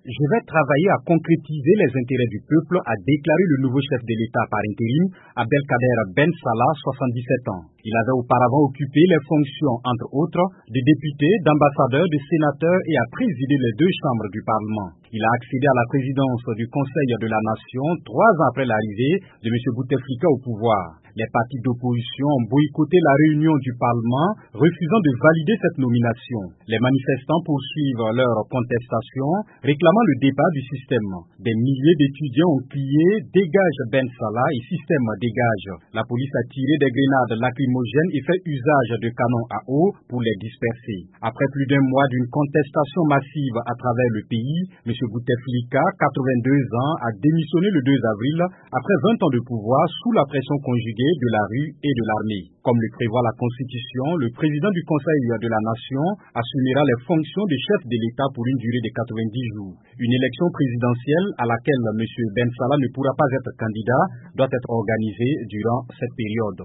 Je vais travailler à concrétiser les intérêts du peuple, a déclaré le nouveau chef de l'État par intérim, Abdelkader Ben Salah, 77 ans. Il avait auparavant occupé les fonctions, entre autres, de député, d'ambassadeur, de sénateur et a présidé les deux chambres du Parlement. Il a accédé à la présidence du Conseil de la Nation 3 ans après l'arrivée de M. Bouteflika au pouvoir. Les partis d'opposition ont boycotté la réunion du Parlement, refusant de valider cette nomination. Les manifestants poursuivent leur contestation, réclamant le départ du système. Des milliers d'étudiants ont crié « Dégage Ben Salah » et « Système dégage ». La police a tiré des grenades lacrymogènes et fait usage de canons à eau pour les disperser. Après plus d'un mois d'une contestation massive à travers le pays, M. Bouteflika, 82 ans, a démissionné le 2 avril après 20 ans de pouvoir sous la pression conjuguée de la rue et de l'armée. Comme le prévoit la Constitution, le président du Conseil de la Nation assumera les fonctions de chef de l'État pour une durée de 90 jours. Une élection présidentielle à laquelle M. Ben Salah ne pourra pas être candidat doit être organisée durant cette période.